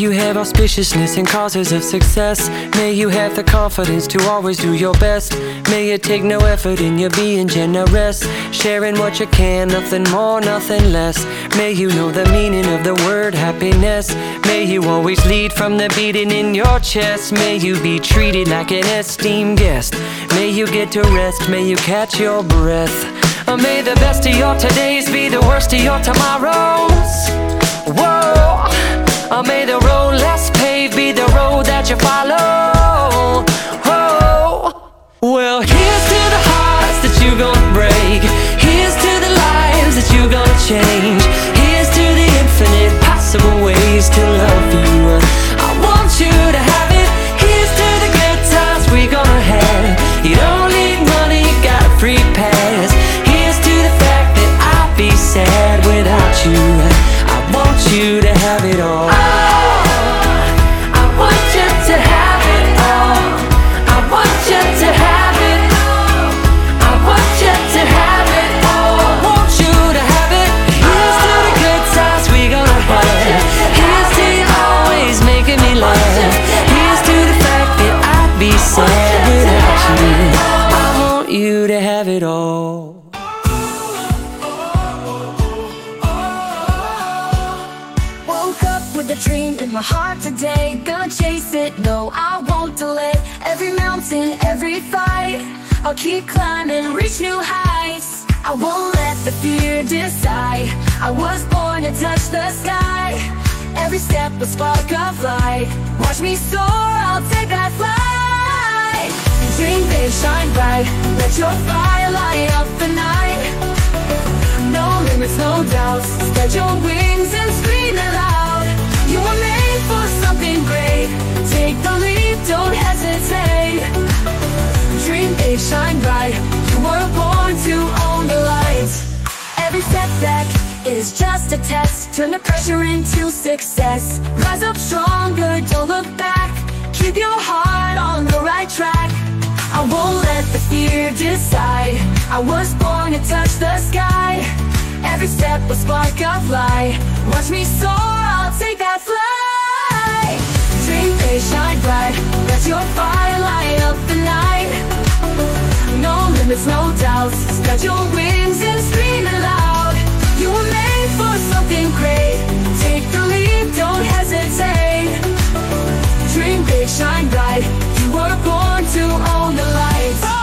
you have auspiciousness and causes of success. May you have the confidence to always do your best. May you take no effort in your being generous, sharing what you can, nothing more, nothing less. May you know the meaning of the word happiness. May you always lead from the beating in your chest. May you be treated like an esteemed guest. May you get to rest, may you catch your breath. May the best of your todays be the worst of your tomorrows. Whoa. May the road less paved be the road that you follow. Oh. Well, here's to the hearts that you gonna break. Here's to the lives that you gonna change. Here's to the infinite possible ways to love you. I want you to have it. Here's to the good times we gonna have. You don't need money, you got a free pass. Here's to the fact that I'll be sad without you. I want you to have it all. You to have it all. Woke up with a dream in my heart today. Gonna chase it, no, I won't delay. Every mountain, every fight, I'll keep climbing, reach new heights. I won't let the fear decide. I was born to touch the sky. Every step a spark of light. Watch me soar, I'll take that flight. Dream big, shine bright, let your fire light up the night. No limits, no doubts, spread your wings and scream it loud. You were made for something great, take the leap, don't hesitate. Dream big, shine bright, you were born to own the light. Every setback is just a test, turn the pressure into success. Rise up stronger, don't look back, keep your heart on the right track. I won't let the fear decide. I was born to touch the sky. Every step a spark of light. Watch me soar, I'll take that flight. Dream big, shine bright, let your fire light up the night. No limits, no doubts, spread your wings and scream it loud. You were made for something great, take the leap, don't hesitate. Dream big, shine bright, you were born to own the light.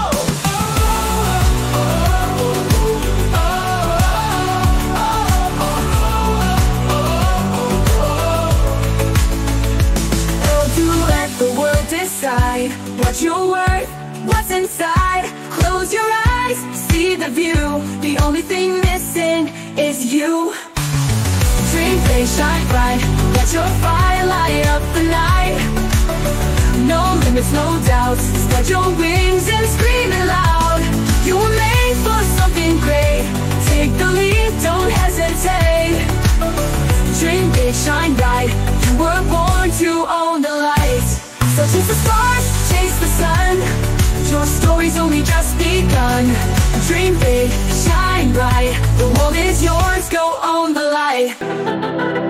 Decide what you're worth, what's inside. Close your eyes, see the view. The only thing missing is you. Dream big, shine bright, let your fire light up the night. No limits, no doubts, spread your wings and scream it loud. You were made for something great, take the leap, don't hesitate. Dream big, shine bright, you were born to own the light. So chase the stars, chase the sun, your story's only just begun. Dream big, shine bright, the world is yours, go own the light.